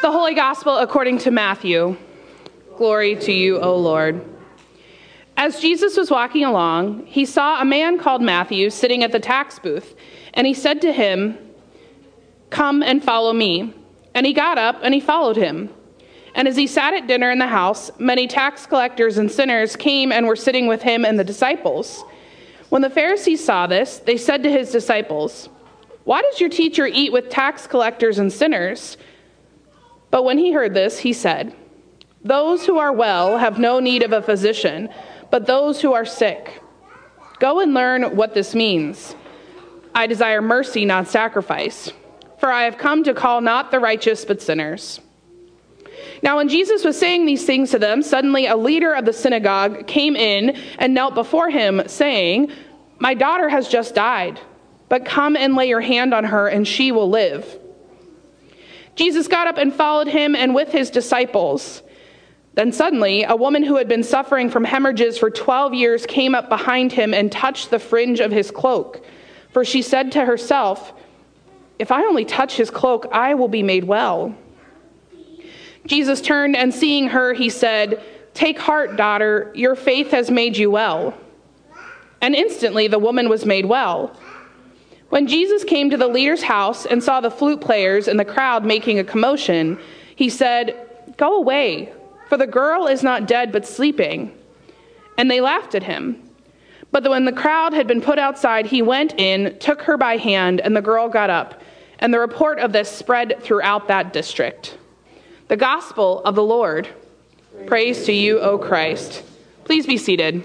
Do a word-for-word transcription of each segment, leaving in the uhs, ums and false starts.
The Holy Gospel according to Matthew. Glory to you, O Lord. As Jesus was walking along, he saw a man called Matthew sitting at the tax booth, and he said to him, "Come and follow me." And he got up and he followed him. And as he sat at dinner in the house, many tax collectors and sinners came and were sitting with him and the disciples. When the Pharisees saw this, they said to his disciples, "Why does your teacher eat with tax collectors and sinners?" But when he heard this, he said, "Those who are well have no need of a physician, but those who are sick. Go and learn what this means. I desire mercy, not sacrifice, for I have come to call not the righteous, but sinners." Now when Jesus was saying these things to them, suddenly a leader of the synagogue came in and knelt before him, saying, "My daughter has just died, but come and lay your hand on her, and she will live." Jesus got up and followed him and with his disciples. Then suddenly, a woman who had been suffering from hemorrhages for twelve years came up behind him and touched the fringe of his cloak. For she said to herself, "If I only touch his cloak, I will be made well." Jesus turned and seeing her, he said, "Take heart, daughter, your faith has made you well." And instantly the woman was made well. When Jesus came to the leader's house and saw the flute players and the crowd making a commotion, he said, "Go away, for the girl is not dead but sleeping." And they laughed at him. But when the crowd had been put outside, he went in, took her by hand, and the girl got up. And the report of this spread throughout that district. The Gospel of the Lord. Praise, Praise to you, O Christ. Please be seated.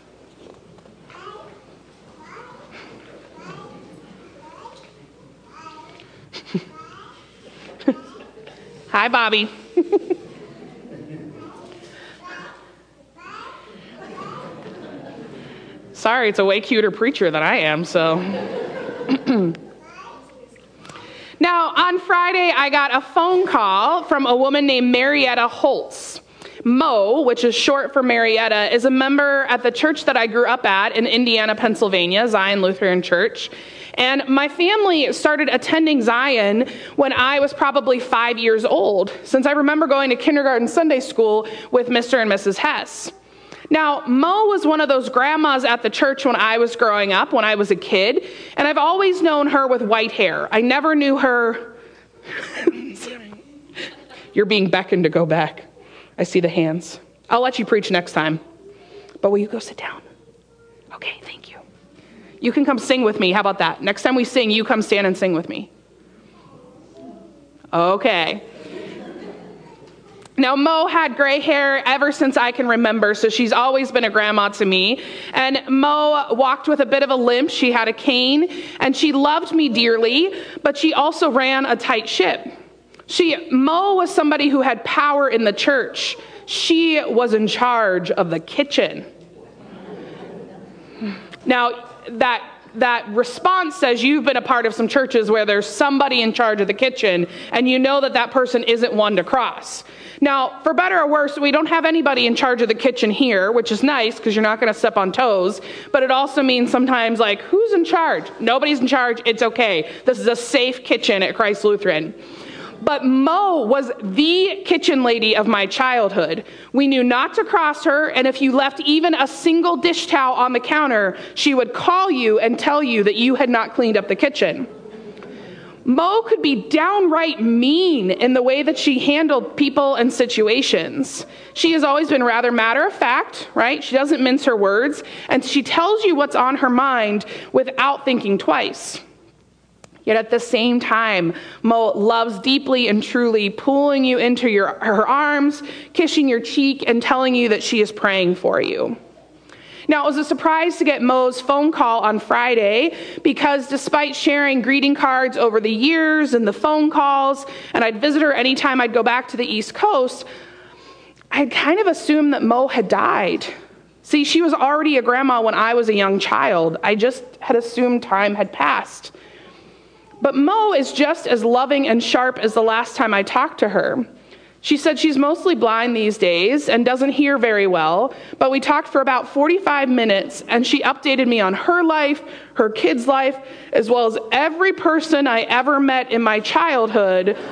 Hi, Bobby. Sorry, it's a way cuter preacher than I am, so. Now, on Friday, I got a phone call from a woman named Marietta Holtz. Mo, which is short for Marietta, is a member at the church that I grew up at in Indiana, Pennsylvania, Zion Lutheran Church. And my family started attending Zion when I was probably five years old, since I remember going to kindergarten Sunday school with Mister and Missus Hess. Now, Mo was one of those grandmas at the church when I was growing up, when I was a kid, and I've always known her with white hair. I never knew her. You're being beckoned to go back. I see the hands. I'll let you preach next time. But will you go sit down? Okay, thank you. You can come sing with me. How about that? Next time we sing, you come stand and sing with me. Okay. Now, Mo had gray hair ever since I can remember, so she's always been a grandma to me. And Mo walked with a bit of a limp. She had a cane, and she loved me dearly, but she also ran a tight ship. She, Mo was somebody who had power in the church. She was in charge of the kitchen. Now, that that response says you've been a part of some churches where there's somebody in charge of the kitchen, and you know that that person isn't one to cross. Now, for better or worse, we don't have anybody in charge of the kitchen here, which is nice because you're not going to step on toes, but it also means sometimes like, who's in charge? Nobody's in charge. It's okay. This is a safe kitchen at Christ Lutheran. But Mo was the kitchen lady of my childhood. We knew not to cross her, and if you left even a single dish towel on the counter, she would call you and tell you that you had not cleaned up the kitchen. Mo could be downright mean in the way that she handled people and situations. She has always been rather matter of fact, right? She doesn't mince her words, and she tells you what's on her mind without thinking twice. Yet at the same time, Mo loves deeply and truly, pulling you into your, her arms, kissing your cheek, and telling you that she is praying for you. Now, it was a surprise to get Mo's phone call on Friday because despite sharing greeting cards over the years and the phone calls, and I'd visit her anytime I'd go back to the East Coast, I'd kind of assumed that Mo had died. See, she was already a grandma when I was a young child. I just had assumed time had passed. But Mo is just as loving and sharp as the last time I talked to her. She said she's mostly blind these days and doesn't hear very well, but we talked for about forty-five minutes, and she updated me on her life, her kid's life, as well as every person I ever met in my childhood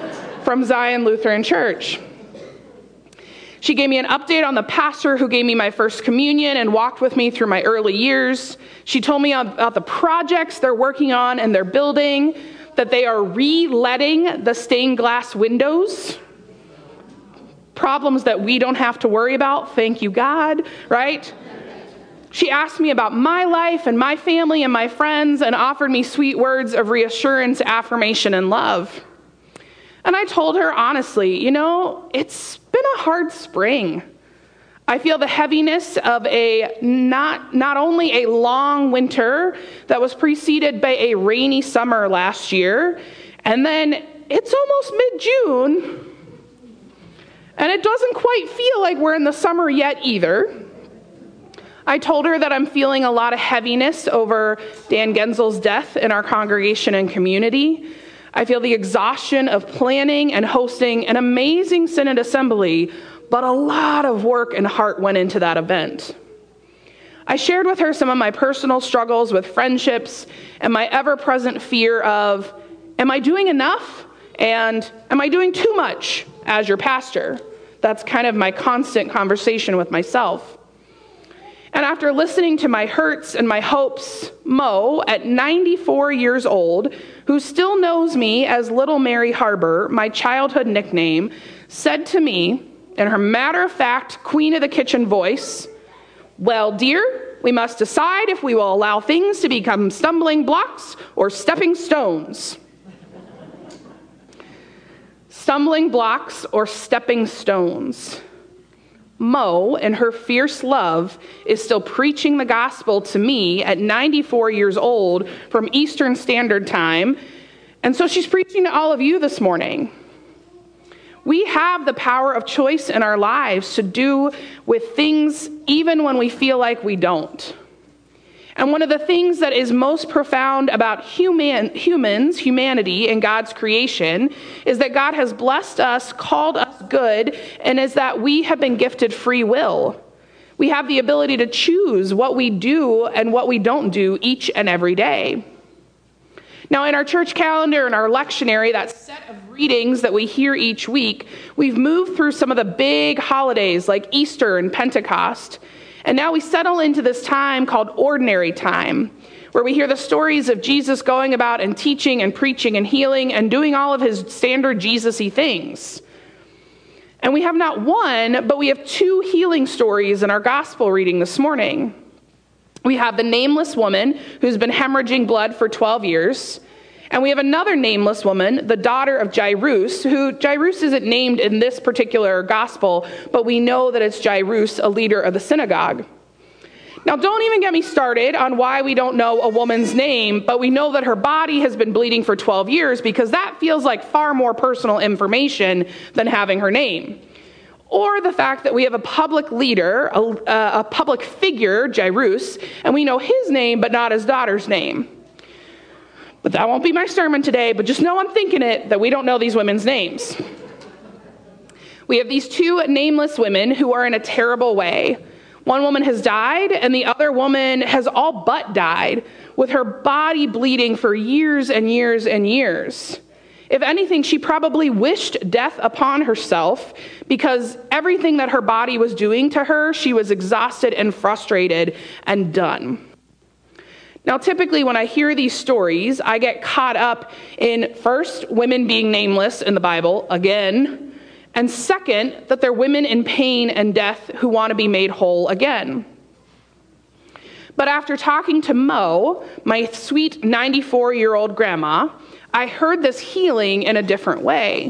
from Zion Lutheran Church. She gave me an update on the pastor who gave me my first communion and walked with me through my early years. She told me about the projects they're working on in their building, that they are re-letting the stained glass windows. Problems that we don't have to worry about, thank you God, right? She asked me about my life and my family and my friends and offered me sweet words of reassurance, affirmation, and love. And I told her honestly, you know, it's been a hard spring. I feel the heaviness of a not, not only a long winter that was preceded by a rainy summer last year, and then it's almost mid-June, and it doesn't quite feel like we're in the summer yet either. I told her that I'm feeling a lot of heaviness over Dan Genzel's death in our congregation and community. I feel the exhaustion of planning and hosting an amazing Synod assembly, but a lot of work and heart went into that event. I shared with her some of my personal struggles with friendships and my ever-present fear of, am I doing enough? And am I doing too much as your pastor? That's kind of my constant conversation with myself. And after listening to my hurts and my hopes, Mo, at ninety-four years old, who still knows me as Little Mary Harbor, my childhood nickname, said to me, in her matter-of-fact, queen of the kitchen voice, well, dear, we must decide if we will allow things to become stumbling blocks or stepping stones. Stumbling blocks or stepping stones. Mo, in her fierce love, is still preaching the gospel to me at ninety-four years old from Eastern Standard Time. And so she's preaching to all of you this morning. We have the power of choice in our lives to do with things even when we feel like we don't. And one of the things that is most profound about human, humans, humanity, and God's creation is that God has blessed us, called us good, and is that we have been gifted free will. We have the ability to choose what we do and what we don't do each and every day. Now, in our church calendar and our lectionary, that set of readings that we hear each week, we've moved through some of the big holidays like Easter and Pentecost. And now we settle into this time called ordinary time, where we hear the stories of Jesus going about and teaching and preaching and healing and doing all of his standard Jesus-y things. And we have not one, but we have two healing stories in our gospel reading this morning. We have the nameless woman who's been hemorrhaging blood for twelve years. And we have another nameless woman, the daughter of Jairus, who Jairus isn't named in this particular gospel, but we know that it's Jairus, a leader of the synagogue. Now, don't even get me started on why we don't know a woman's name, but we know that her body has been bleeding for twelve years, because that feels like far more personal information than having her name. Or the fact that we have a public leader, a, a public figure, Jairus, and we know his name, but not his daughter's name. But that won't be my sermon today, but just know I'm thinking it, that we don't know these women's names. We have these two nameless women who are in a terrible way. One woman has died, and the other woman has all but died, with her body bleeding for years and years and years. If anything, she probably wished death upon herself, because everything that her body was doing to her, she was exhausted and frustrated and done. Now, typically when I hear these stories, I get caught up in, first, women being nameless in the Bible, again, and second, that they're women in pain and death who want to be made whole again. But after talking to Mo, my sweet ninety-four-year-old grandma, I heard this healing in a different way.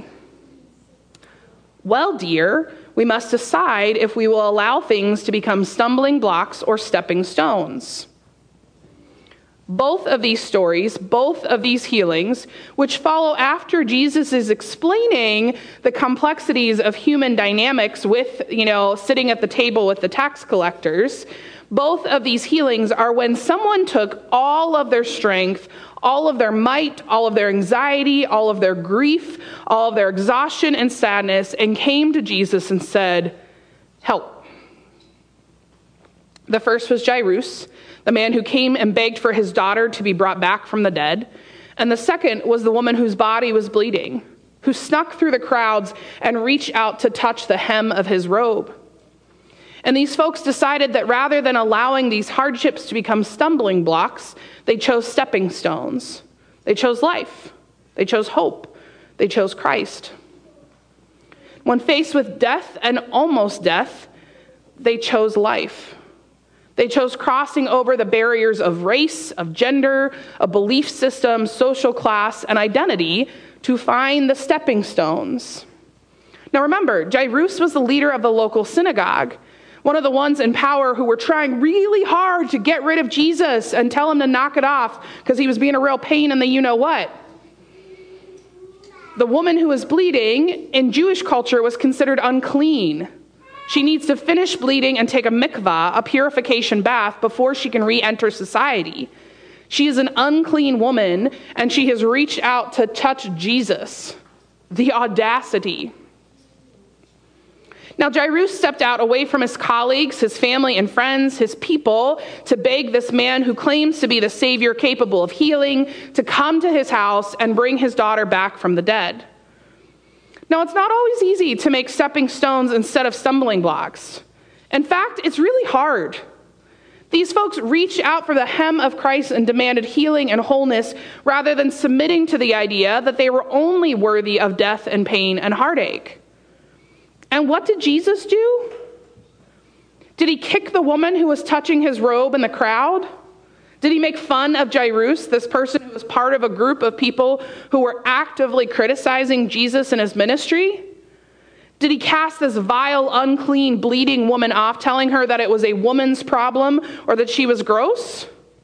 Well, dear, we must decide if we will allow things to become stumbling blocks or stepping stones. Both of these stories, both of these healings, which follow after Jesus is explaining the complexities of human dynamics with, you know, sitting at the table with the tax collectors, both of these healings are when someone took all of their strength, all of their might, all of their anxiety, all of their grief, all of their exhaustion and sadness, and came to Jesus and said, help. The first was Jairus, the man who came and begged for his daughter to be brought back from the dead. And the second was the woman whose body was bleeding. who snuck through the crowds and reached out to touch the hem of his robe. And these folks decided that rather than allowing these hardships to become stumbling blocks, they chose stepping stones. They chose life. They chose hope. They chose Christ. When faced with death and almost death, they chose life. They chose crossing over the barriers of race, of gender, of belief system, social class, and identity to find the stepping stones. Now remember, Jairus was the leader of the local synagogue, one of the ones in power who were trying really hard to get rid of Jesus and tell him to knock it off because he was being a real pain in the you-know-what. The woman who was bleeding in Jewish culture was considered unclean. She needs to finish bleeding and take a mikvah, a purification bath, before she can re-enter society. She is an unclean woman, and she has reached out to touch Jesus. The audacity. Now, Jairus stepped out away from his colleagues, his family and friends, his people, to beg this man who claims to be the Savior capable of healing to come to his house and bring his daughter back from the dead. Now, it's not always easy to make stepping stones instead of stumbling blocks. In fact, it's really hard. These folks reached out for the hem of Christ and demanded healing and wholeness rather than submitting to the idea that they were only worthy of death and pain and heartache. And what did Jesus do? Did he kick the woman who was touching his robe in the crowd? Did he make fun of Jairus, this person who was part of a group of people who were actively criticizing Jesus and his ministry? Did he cast this vile, unclean, bleeding woman off, telling her that it was a woman's problem or that she was gross?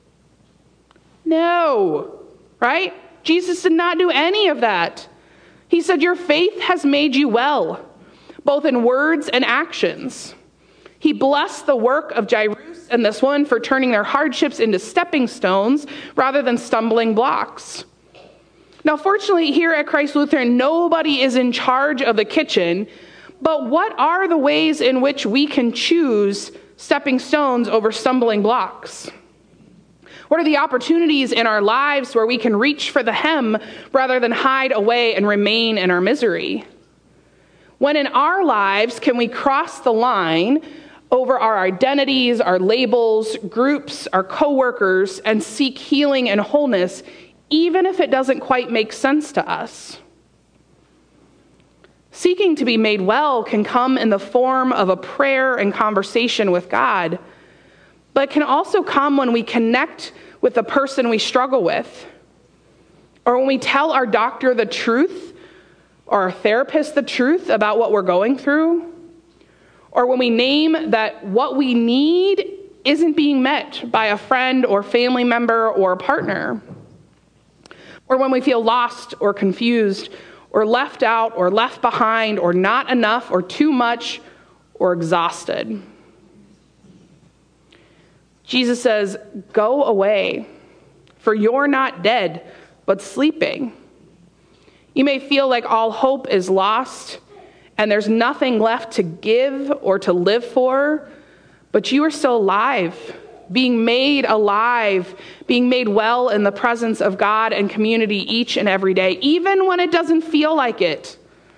No, right? Jesus did not do any of that. He said, "Your faith has made you well, both in words and actions." He blessed the work of Jairus and this one for turning their hardships into stepping stones rather than stumbling blocks. Now, fortunately, here at Christ Lutheran, nobody is in charge of the kitchen, but what are the ways in which we can choose stepping stones over stumbling blocks? What are the opportunities in our lives where we can reach for the hem rather than hide away and remain in our misery? When in our lives can we cross the line over our identities, our labels, groups, our coworkers, and seek healing and wholeness, even if it doesn't quite make sense to us? Seeking to be made well can come in the form of a prayer and conversation with God, but it can also come when we connect with the person we struggle with, or when we tell our doctor the truth, or our therapist the truth about what we're going through, or when we name that what we need isn't being met by a friend or family member or a partner, or when we feel lost or confused or left out or left behind or not enough or too much or exhausted. Jesus says, "Go away, for you're not dead, but sleeping." You may feel like all hope is lost and there's nothing left to give or to live for, but you are still alive, being made alive, being made well in the presence of God and community each and every day, even when it doesn't feel like it.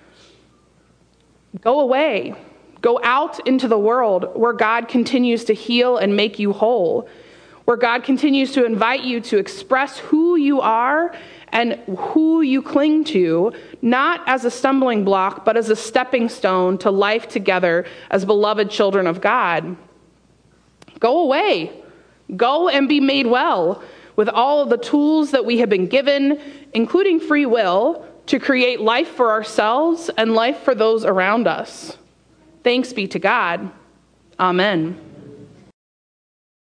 Go away. Go out into the world where God continues to heal and make you whole, where God continues to invite you to express who you are and who you cling to, not as a stumbling block, but as a stepping stone to life together as beloved children of God. Go away. Go and be made well with all of the tools that we have been given, including free will, to create life for ourselves and life for those around us. Thanks be to God. Amen.